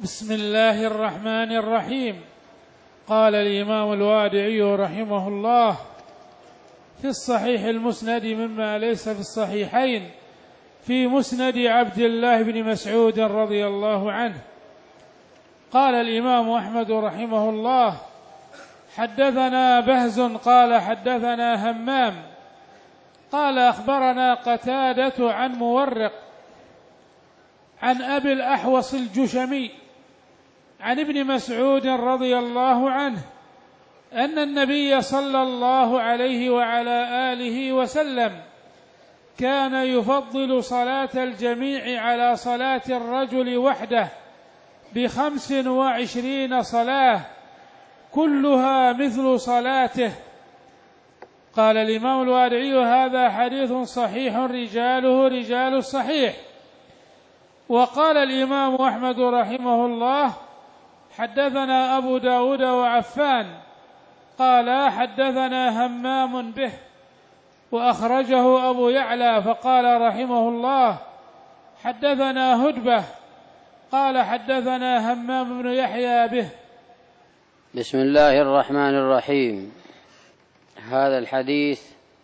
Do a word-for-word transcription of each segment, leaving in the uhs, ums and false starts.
بسم الله الرحمن الرحيم. قال الإمام الوادعي رحمه الله في الصحيح المسند مما ليس في الصحيحين في مسند عبد الله بن مسعود رضي الله عنه. قال الإمام أحمد رحمه الله حدثنا بهز قال حدثنا همام قال أخبرنا قتادة عن مورق عن أبي الأحوص الجشمي عن ابن مسعود رضي الله عنه أن النبي صلى الله عليه وعلى آله وسلم كان يفضل صلاة الجميع على صلاة الرجل وحده بخمس وعشرين صلاة كلها مثل صلاته. قال الإمام الوادعي هذا حديث صحيح رجاله رجال الصحيح. وقال الإمام أحمد رحمه الله حدثنا أبو داود وعفان قال حدثنا همام به وأخرجه أبو يعلى فقال رحمه الله حدثنا هدبة قال حدثنا همام بن يحيى به. بسم الله الرحمن الرحيم. هذا الحديث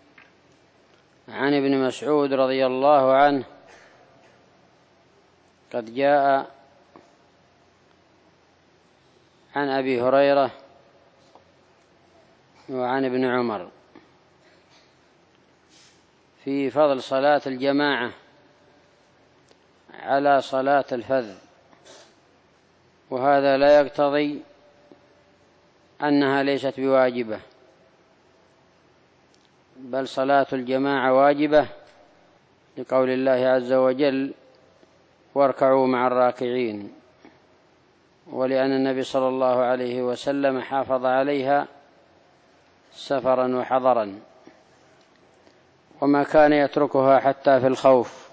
عن ابن مسعود رضي الله عنه قد جاء عن أبي هريرة وعن ابن عمر في فضل صلاة الجماعة على صلاة الفذ، وهذا لا يقتضي أنها ليست بواجبة، بل صلاة الجماعة واجبة لقول الله عز وجل واركعوا مع الراكعين، ولأن النبي صلى الله عليه وسلم حافظ عليها سفرا وحضرا، وما كان يتركها حتى في الخوف.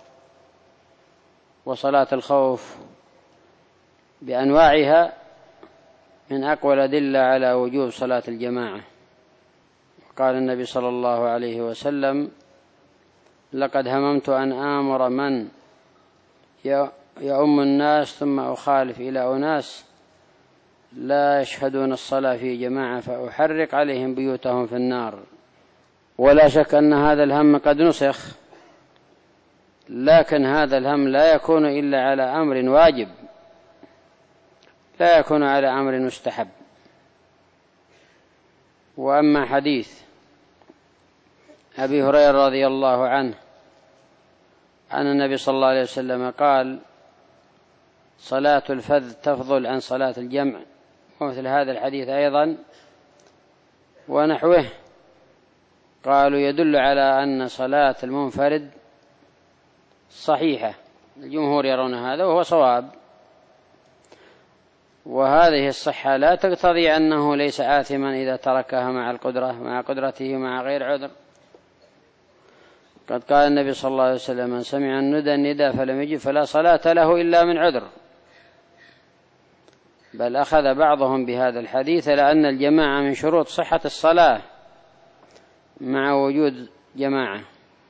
وصلاة الخوف بأنواعها من أقوى الأدلة على وجوب صلاة الجماعة. قال النبي صلى الله عليه وسلم لقد هممت أن آمر من يؤم الناس ثم أخالف إلى أناس لا يشهدون الصلاة في جماعة فأحرق عليهم بيوتهم في النار. ولا شك أن هذا الهم قد نسخ، لكن هذا الهم لا يكون إلا على أمر واجب، لا يكون على أمر مستحب. وأما حديث أبي هريرة رضي الله عنه أن النبي صلى الله عليه وسلم قال صلاة الفذ تفضل عن صلاة الجمع، ومثل هذا الحديث أيضا ونحوه قالوا يدل على أن صلاة المنفرد صحيحة. الجمهور يرون هذا وهو صواب، وهذه الصحة لا تقتضي أنه ليس آثما إذا تركها مع القدرة مع قدرته مع غير عذر. قد قال النبي صلى الله عليه وسلم من سمع الندى الندى فلم يجب فلا صلاة له إلا من عذر. بل أخذ بعضهم بهذا الحديث لأن الجماعة من شروط صحة الصلاة مع وجود جماعة.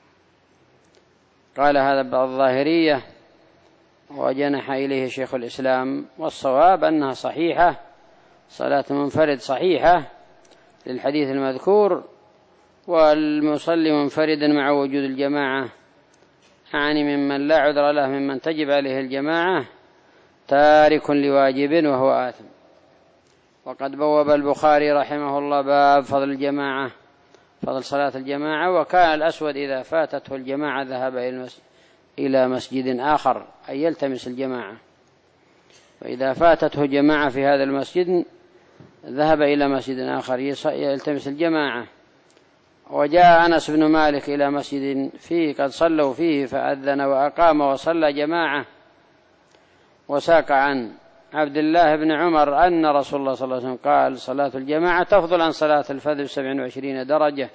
قال هذا بعض الظاهرية وجنح إليه شيخ الإسلام، والصواب أنها صحيحة، صلاة منفرد صحيحة للحديث المذكور، والمصلي منفردا مع وجود الجماعة يعني ممن لا عذر له ممن تجب عليه الجماعة تارك لواجب وهو آثم. وقد بوب البخاري رحمه الله باب فضل الجماعة، فضل صلاة الجماعة. وكان الأسود إذا فاتته الجماعة ذهب إلى مسجد آخر أي يلتمس الجماعة، وإذا فاتته جماعة في هذا المسجد ذهب إلى مسجد آخر يلتمس الجماعة. وجاء أنس بن مالك إلى مسجد فيه قد صلوا فيه فأذن وأقام وصلى جماعة، وساق عن عبد الله بن عمر أن رسول الله صلى الله عليه وسلم قال صلاة الجماعة تفضل عن صلاة الفذ بسبع وعشرين درجة.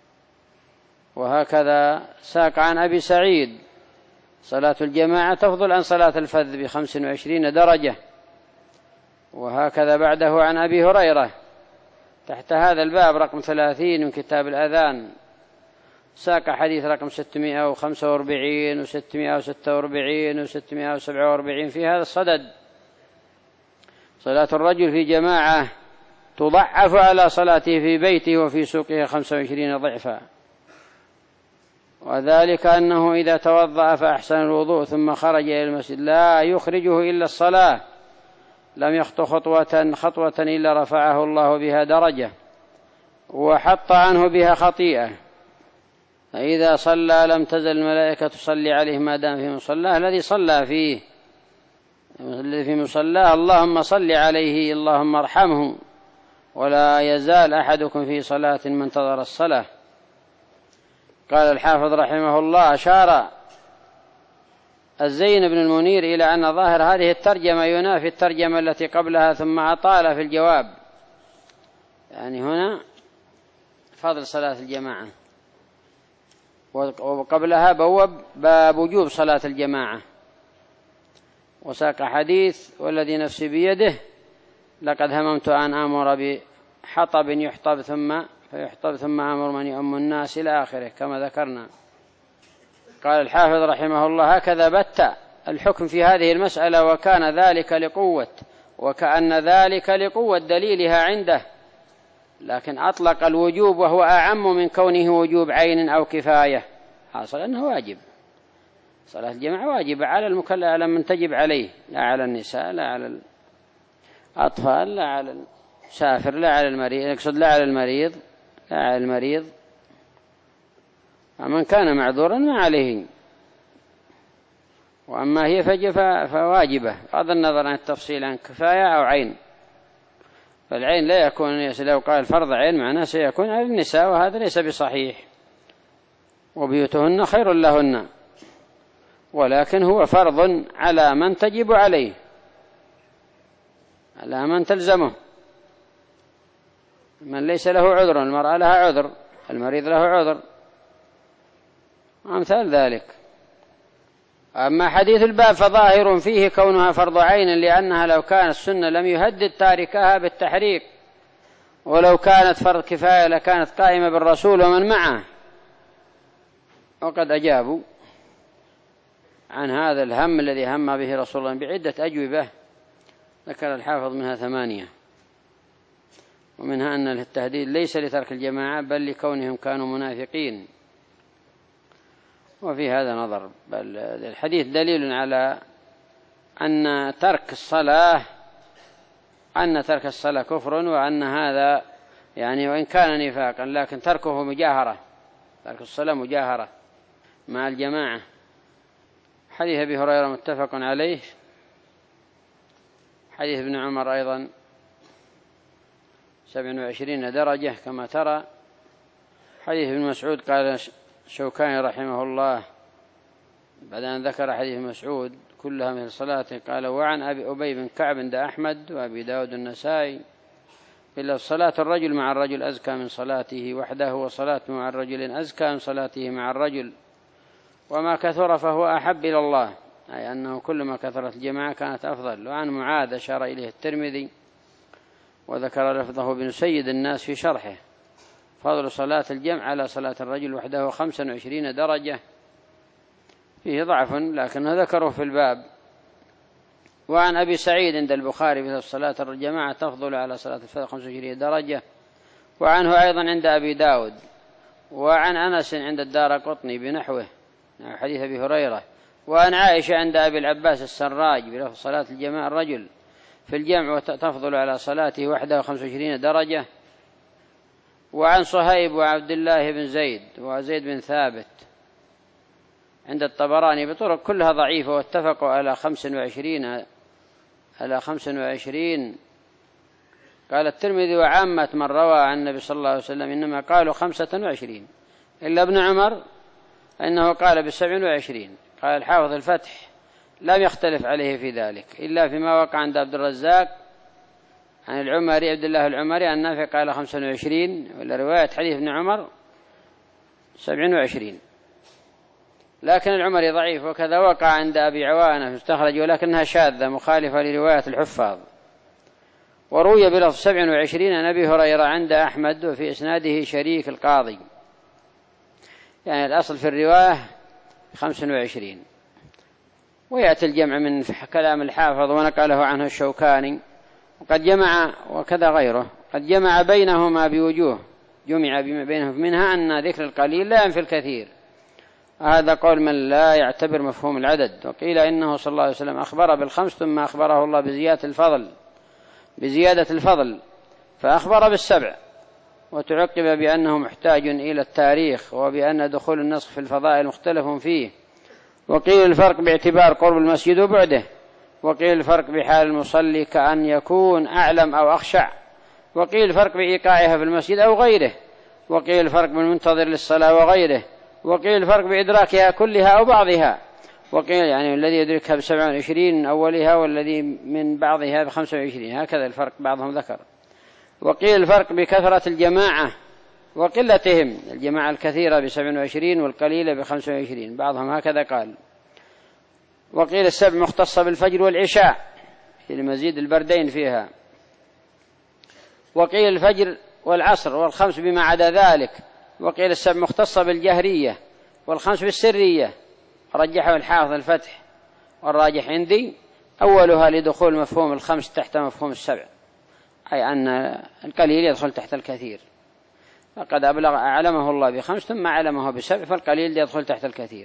وهكذا ساق عن أبي سعيد صلاة الجماعة تفضل عن صلاة الفذ بخمس وعشرين درجة. وهكذا بعده عن أبي هريرة تحت هذا الباب رقم ثلاثين من كتاب الأذان ساق حديث رقم ستمائة وخمسة وأربعين وستمائة وستة وأربعين وستمائة وسبعة وأربعين في هذا الصدد صلاة الرجل في جماعة تضعف على صلاته في بيته وفي سوقه خمسة وعشرين ضعفا، وذلك أنه إذا توضأ فأحسن الوضوء ثم خرج إلى المسجد لا يخرجه إلا الصلاة لم يخط خطوة خطوة إلا رفعه الله بها درجة وحط عنه بها خطيئة، فإذا صلى لم تزل الملائكة تصلي عليه ما دام في مصلاه الذي صلى فيه الذي في مصلاه اللهم صل عليه اللهم ارحمه، ولا يزال أحدكم في صلاة ما انتظر الصلاة. قال الحافظ رحمه الله: أشار الزين بن المنير إلى أن ظاهر هذه الترجمة ينافي الترجمة التي قبلها، ثم أطال في الجواب. يعني هنا فضل صلاة الجماعة، وقبلها بوب باب وجوب صلاة الجماعة، وساق حديث: والذي نفسي بيده لقد هممت أن آمر بحطب يحطب ثم فيحطب ثم آمر من يؤم الناس إلى آخره كما ذكرنا. قال الحافظ رحمه الله: هكذا بت الحكم في هذه المسألة، وكان ذلك لقوة وكأن ذلك لقوة دليلها عنده، لكن أطلق الوجوب وهو أعم من كونه وجوب عين أو كفاية، حاصل أنه واجب. صلاة الجماعة واجب على المكلف، على من تجب عليه، لا على النساء، لا على الأطفال، لا على السافر، لا على المريض، يقصد لا على المريض لا على المريض ومن كان معذورا ما عليه. وأما هي فواجبة بغض النظر عن التفصيل عن كفاية أو عين. فالعين لا يكون، لو قال فرض عين معناه سيكون على النساء، وهذا ليس بصحيح، وبيوتهن خير لهن، ولكن هو فرض على من تجب عليه، على من تلزمه، من ليس له عذر، المرأة لها عذر، المريض له عذر، أمثال ذلك. أما حديث الباب فظاهر فيه كونها فرض عين، لأنها لو كانت سنة لم يهدد تاركها بالتحريق، ولو كانت فرض كفاية لكانت قائمة بالرسول ومن معه. وقد أجابوا عن هذا الهم الذي هم به رسول الله بعدة أجوبة، ذكر الحافظ منها ثمانية، ومنها أن التهديد ليس لترك الجماعة بل لكونهم كانوا منافقين، وفي هذا نظر. بل الحديث دليل على أن ترك الصلاة أن ترك الصلاة كفر، وأن هذا يعني وإن كان نفاقا لكن تركه مجاهرة، ترك الصلاة مجاهرة مع الجماعة. حديث أبي هريرة متفق عليه. حديث ابن عمر أيضا سبع وعشرين درجة كما ترى. حديث ابن مسعود قال شوكاني رحمه الله بعد أن ذكر حديث مسعود كلها من صلاته قال: وعن أبي أبي بن كعب عند أحمد وأبي داود النسائي إلا صلاة الرجل مع الرجل أزكى من صلاته وحده، وصلاة مع الرجل أزكى من صلاته مع الرجل، وما كثر فهو أحب إلى الله، أي أنه كلما كثرت الجماعة كانت أفضل. وعن معاذ أشار إليه الترمذي وذكر لفظه بن سيد الناس في شرحه: فضل صلاة الجمع على صلاة الرجل وحده خمسا وعشرين درجة، فيه ضعف لكنه ذكره في الباب. وعن أبي سعيد عند البخاري في صلاة الجماعة تفضل على صلاة الفرد خمسة وعشرين درجة، وعنه أيضا عند أبي داود. وعن أنس عند الدارقطني بنحوه حديث أبي هريرة. وعن عائشة عند أبي العباس السراج بلفظ صلاة الجماعة الرجل في الجمع تفضل على صلاته وحده خمسة وعشرين درجة. وعن صهيب وعبد الله بن زيد وزيد بن ثابت عند الطبراني بطرق كلها ضعيفة، واتفقوا على خمس وعشرين على خمس وعشرين. قال الترمذي: وعامة من روى عن النبي صلى الله عليه وسلم إنما قالوا خمسة وعشرين، إلا ابن عمر إنه قال بسبع وعشرين. قال الحافظ الفتح: لم يختلف عليه في ذلك إلا فيما وقع عند عبد الرزاق عن العمري عبد الله العمري عن نافع قال خمسة وعشرين، ولا رواية حديث ابن عمر سبع وعشرين، لكن العمري ضعيف. وكذا وقع عند أبي عوانة مستخرج ولكنها شاذة مخالفة لرواية الحفاظ. وروي بلفظ سبع وعشرين عن أبي هريرة عند أحمد وفي إسناده شريك القاضي، يعني الأصل في الرواية خمس وعشرين. ويأتي الجمع من كلام الحافظ ونقله عنه الشوكاني وقد جمع وكذا غيره قد جمع بينهما بوجوه جمع بينهم منها أن ذكر القليل لا ينفي الكثير. هذا قول من لا يعتبر مفهوم العدد. وقيل إنه صلى الله عليه وسلم أخبر بالخمس ثم أخبره الله بزيادة الفضل بزيادة الفضل فأخبر بالسبع، وتعقب بأنه محتاج إلى التاريخ وبأن دخول النسخ في الفضائل مختلف فيه. وقيل الفرق باعتبار قرب المسجد وبعده، وقيل الفرق بحال المصلي كأن يكون أعلم أو أخشع، وقيل الفرق بإيقاعها في المسجد أو غيره، وقيل الفرق بالمنتظر للصلاة وغيره، وقيل الفرق بإدراكها كلها أو بعضها، وقيل يعني الذي يدركها بسبع وعشرين من أولها والذي من بعضها بخمسة وعشرين، هكذا الفرق بعضهم ذكر. وقيل الفرق بكثرة الجماعة وقلتهم، الجماعة الكثيرة بسبع وعشرين والقليلة بخمسة وعشرين، بعضهم هكذا قال. وقيل السبع مختصة بالفجر والعشاء لمزيد البردين فيها، وقيل الفجر والعصر والخمس بما عدا ذلك، وقيل السبع مختصة بالجهرية والخمس بالسرية، رجحه الحافظ الفتح، والراجح عندي أولها لدخول مفهوم الخمس تحت مفهوم السبع، أي أن القليل يدخل تحت الكثير، فقد أبلغ أعلمه الله بخمس ثم أعلمه بسبع، فالقليل يدخل تحت الكثير.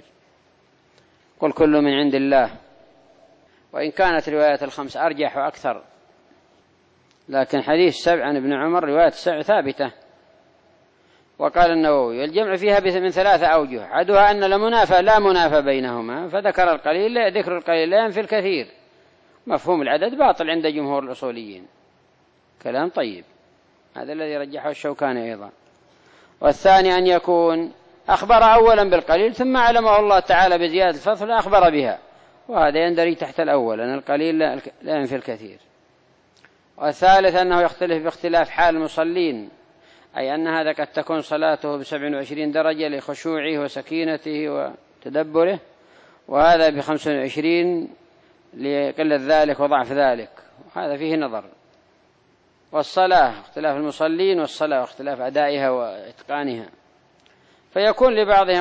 قل كل من عند الله، وإن كانت رواية الخمس أرجح وأكثر، لكن حديث سبع عن ابن عمر رواية السبع ثابتة. وقال النووي الجمع فيها من ثلاثة أوجه، أحدها أن المنافى لا منافى بينهما، فذكر القليل ذكر القليل لا ينفي الكثير، مفهوم العدد باطل عند جمهور الأصوليين، كلام طيب، هذا الذي رجحه الشوكاني أيضا. والثاني أن يكون أخبر أولا بالقليل ثم علمه الله تعالى بزيادة الفضل أخبر بها، وهذا يندرج تحت الأول أن القليل لا ينفي الكثير. والثالث أنه يختلف باختلاف حال المصلين، أي أن هذا قد تكون صلاته بسبع وعشرين درجة لخشوعه وسكينته وتدبره، وهذا بخمس وعشرين لقلة ذلك وضعف ذلك، وهذا فيه نظر. والصلاة اختلاف المصلين والصلاة واختلاف أدائها وإتقانها، فيكون لبعضهم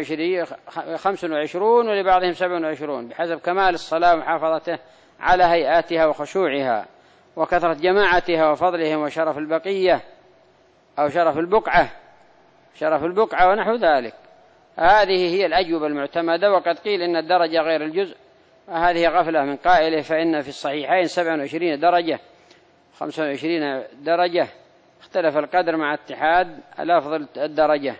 خمس وعشرون ولبعضهم سبع وعشرون بحسب كمال الصلاة ومحافظته على هيئاتها وخشوعها وكثرة جماعتها وفضلهم وشرف البقية أو شرف البقعة شرف البقعة ونحو ذلك. هذه هي الأجوبة المعتمدة. وقد قيل إن الدرجة غير الجزء، وهذه غفلة من قائله، فإن في الصحيحين سبع وعشرين درجة خمسة وعشرين درجة، اختلف القدر مع اتحاد الأفضل الدرجة.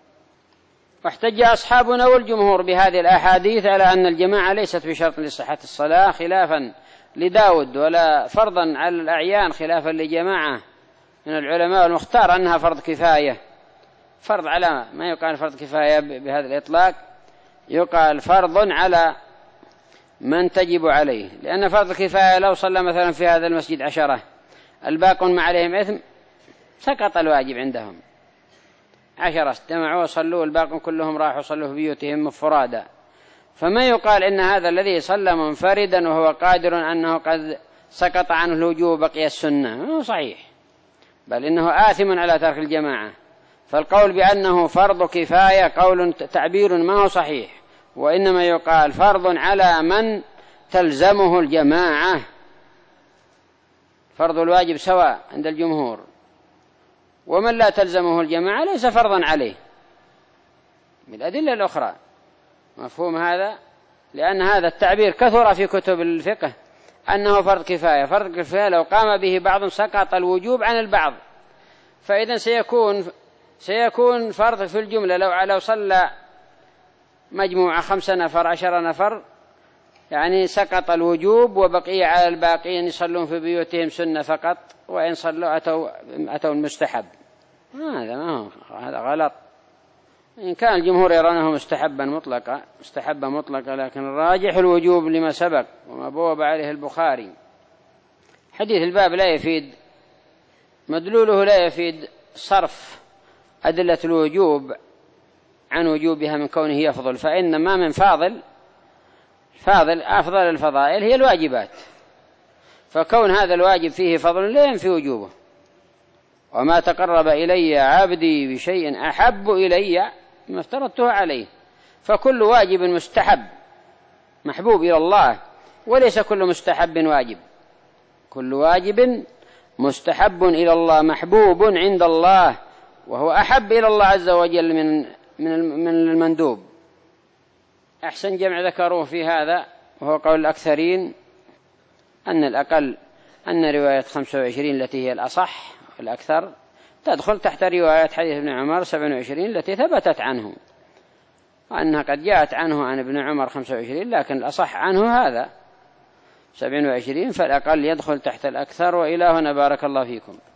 واحتج أصحابنا والجمهور بهذه الأحاديث على أن الجماعة ليست بشرط لصحة الصلاة خلافا لداود، ولا فرضا على الأعيان خلافا لجماعة من العلماء، المختار أنها فرض كفاية. فرض على ما يقال فرض كفاية بهذا الإطلاق، يقال فرض على من تجب عليه، لأن فرض الكفاية لو صلى مثلا في هذا المسجد عشرة الباقون ما عليهم إثم سقط الواجب عندهم، عشرة استمعوا وصلوا الباقون كلهم راحوا صلوا في بيوتهم مفرادا، فما يقال إن هذا الذي صلى منفردا وهو قادر أنه قد سقط عنه الوجوب بقي السنة، ما هو صحيح، بل إنه آثم على ترك الجماعة. فالقول بأنه فرض كفاية قول تعبير ما هو صحيح، وإنما يقال فرض على من تلزمه الجماعة، فرض الواجب سواء عند الجمهور، ومن لا تلزمه الجماعة ليس فرضا عليه بالأدلة الأخرى. مفهوم هذا؟ لأن هذا التعبير كثر في كتب الفقه أنه فرض كفاية، فرض كفاية لو قام به بعض سقط الوجوب عن البعض، فإذا سيكون سيكون فرض في الجملة. لو لو صلى مجموعة خمسة نفر عشر نفر يعني سقط الوجوب وبقي على الباقين يصلون في بيوتهم سنة فقط، وإن صلوا أتوا أتوا المستحب. هذا ما هو، هذا غلط. إن كان الجمهور يرونه مستحبا مطلقا مستحبا مطلقا لكن الراجح الوجوب لما سبق وما بوب عليه البخاري. حديث الباب لا يفيد مدلوله لا يفيد صرف أدلة الوجوب عن وجوبها من كونه يفضل، فإن ما من فاضل فاضل أفضل الفضائل هي الواجبات، فكون هذا الواجب فيه فضل لا ينفي وجوبه. وما تقرب إلي عبدي بشيء أحب إلي ما افترضته عليه، فكل واجب مستحب محبوب إلى الله، وليس كل مستحب واجب. كل واجب مستحب إلى الله محبوب عند الله، وهو أحب إلى الله عز وجل من من المندوب. أحسن جمع ذكروه في هذا، وهو قول الأكثرين أن الأقل أن رواية خمسة وعشرين التي هي الأصح والأكثر تدخل تحت رواية حديث ابن عمر سبع وعشرين التي ثبتت عنه، وأنها قد جاءت عنه عن ابن عمر خمسة وعشرين، لكن الأصح عنه هذا سبع وعشرين، فالأقل يدخل تحت الأكثر. وإلى هنا بارك الله فيكم.